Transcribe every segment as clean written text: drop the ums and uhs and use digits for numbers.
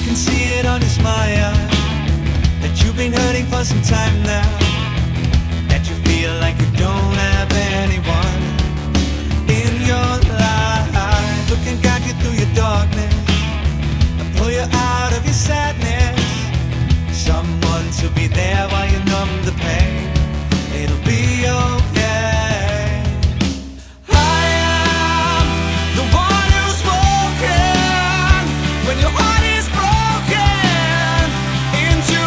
can see it on your smile that you've been hurting for some time now, that you feel like you don't have anyone in your life who can guide you through your darkness and pull you out of your sadness. Someone to be there while you numb the pain. It'll be okay. I am the one who's broken when your heart is broken into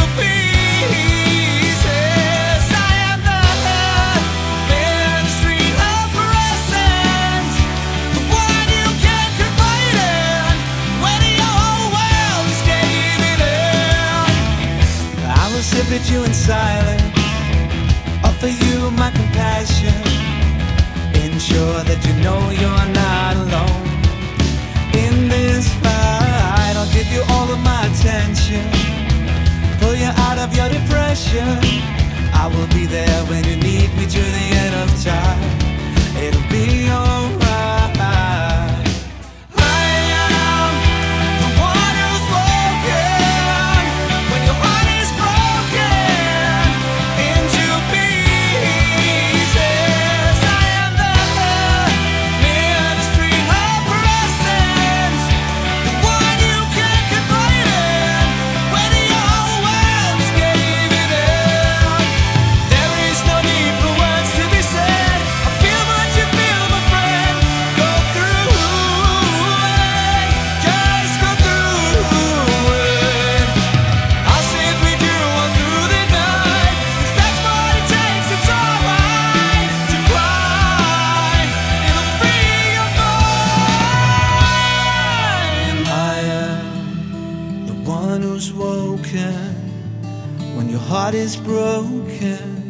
pieces. I am the ministry of presence, the one you can confide in when your whole world is caving in. I will sit with you in silence, offer you my compassion, ensure that you know you're not alone in this fight. I'll give you all of my attention, pull you out of your depression. I will be there when you need me to the end of time. It'll be alright. I am the one who's broken when your heart is broken into pieces. I am the ministry of presence, the one you can confide in when your whole world is caving in. There is no need for words to be said. I feel what you feel, my friend. Go through it, just go through it. I'll sit with you all through the night, 'cause that's what it takes. It's alright to cry. It'll free your mind. I am the one who's woken when your heart is broken